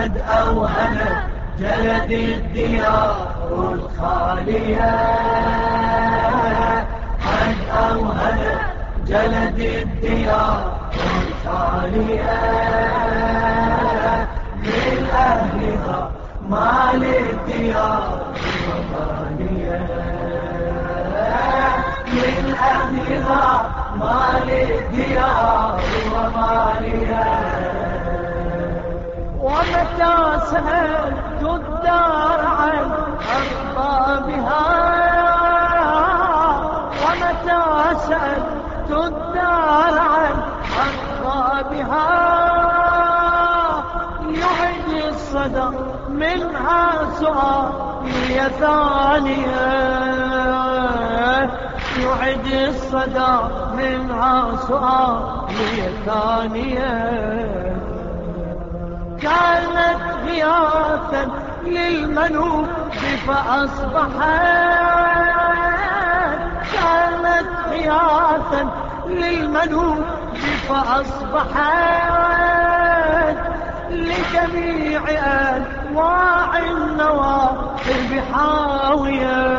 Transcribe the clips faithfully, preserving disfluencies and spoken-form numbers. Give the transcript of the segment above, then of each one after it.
قد أوهنت جلد الديار الخالية، قد أوهنت جلد الديار الخالية، من أهلها ما للديار وطنية، من أهلها ما للديار ومالية. ومتى سألت الدار عن أربابها، ومتى سألت الدار عن أربابها، يعد الصدى منها سؤالي ثانية، يعد الصدى منها سؤالي ثانية. كانت غياثا للمنوب فأصبحت، كانت غياثا للمنوب فأصبحت لجميع أنواع النواحب حاوية،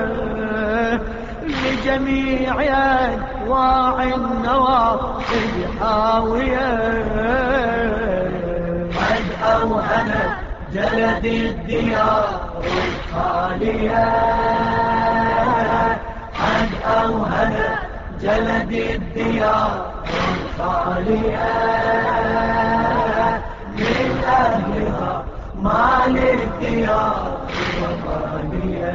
لجميع أنواع النواحب حاوية. قد أوهنت جلد الديار الخالية، قد أوهنت جلد الديار الخالية، من أهلها ما للديار وطنية،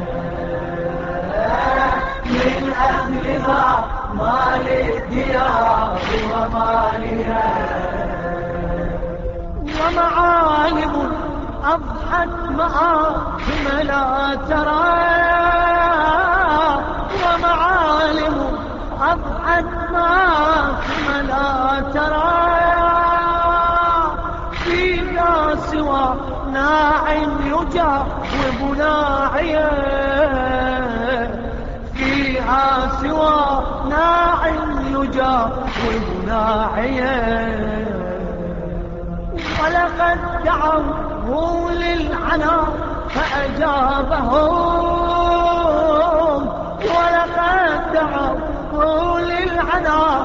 من أهلها ما للديار ومالية. ومعالم أضحت مآثم لا ترى، ومعالم أضحت مآثم لا ترى، فينا سوى ناع يجاوب ناعيا، فيها سوى ناع يجاوب ناعيا. ولقد دعوه للعنا فأجابهم، ولقد دعوه للعنا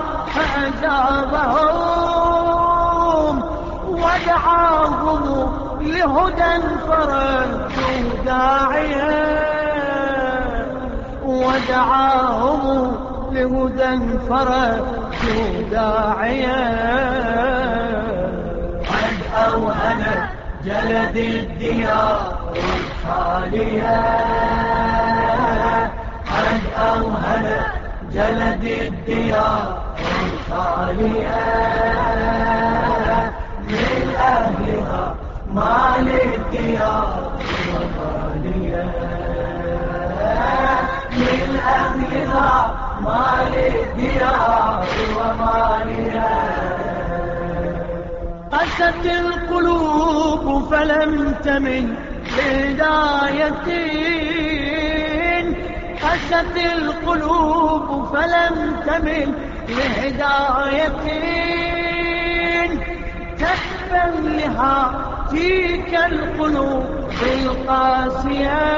فأجابهم، ودعاهم لهدى فرجوا داعيا، ودعاهم لهدى فرجوا داعيا. أوهنت جلد الديار الخالية، قد أوهنت جلد الديار الخالية، من أهلها ما للديار وطنية، من أهلها ما للديار ومالية. قست القلوب فلم تمن لهداية، قست القلوب فلم تمن لهداية، تبا لها تلك القلوب القاسية،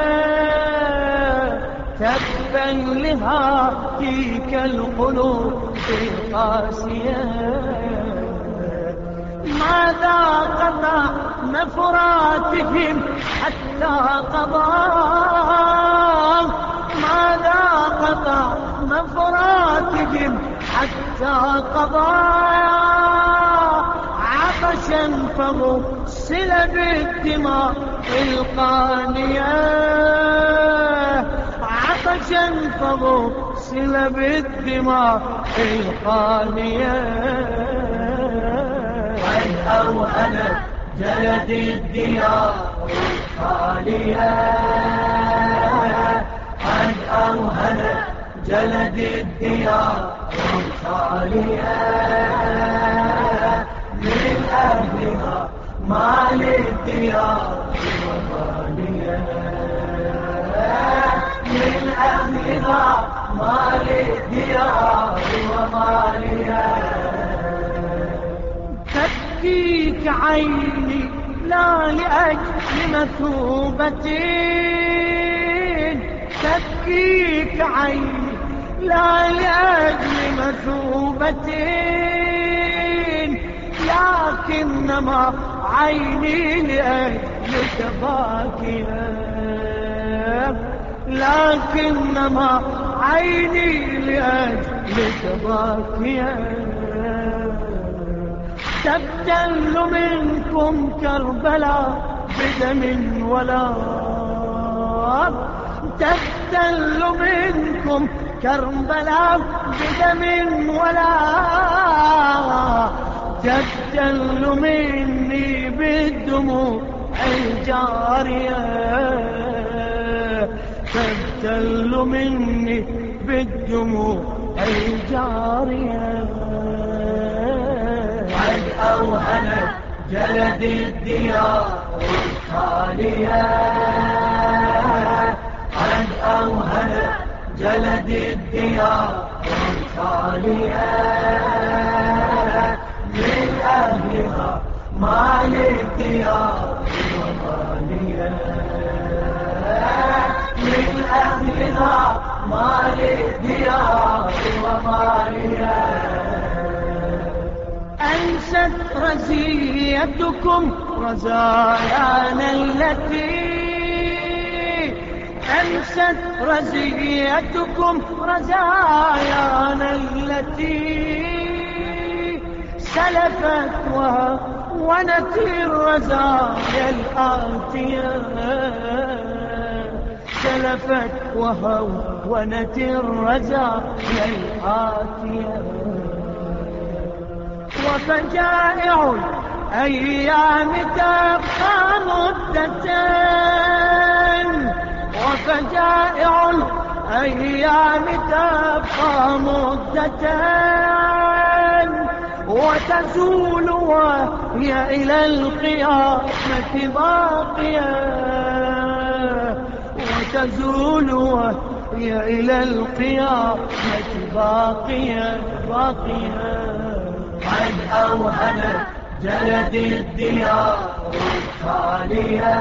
تبا لها تلك القلوب القاسية. ماذا قطع نفراتهم حتى قضى، ماذا قطع نفراتهم حتى قضى، عطشا فمرسل بالدماء القانية، عطشا فمرسل بالدماء القانية. قد أوهنت جلد الديار الخالية، قد أوهنت جلد الديار الخالية، من أهلها ما للديار وطنية، من أهلها ما للديار ومالية. تبكيك عيني لا لأجل مثوبة تبكيك عيني، لا لأجل مثوبة لكنما عيني لأجلك باكية، لكنما عيني لأجلك باكية. تبتل منكم كربلاء بدم ولا، تبتل منكم كربلاء بدم ولا، تبتل مني بالدموع الجارية، تبتل مني بالدموع الجارية. قد أوهنت جلد الديار الخالية، قد أوهنت جلد الديار الخالية، من أهلها ما للديار ومالية، من أهلها ما للديار ومالية. أنست رزيتكم رزايانا التي، أنست رزيتكم رزايانا التي سلفت وهونت الرزايا الآتية، سلفت وهونت الرزايا الآتية. وفجائع الأيام تبقى مدة، وفجائع الأيام تبقى مدة، وتزول وهي إلى القيامة باقية، وتزول وهي إلى القيامة باقية باقية. قد أوهنت جلد الديار الخالية،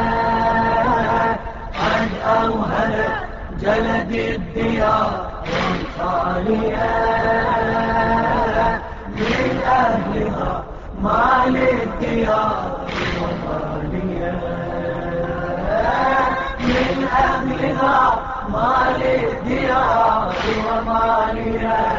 قد أوهنت جلد الديار الخالية، من أهلها ما للديار ومالية، من أهلها ما للديار ومالية.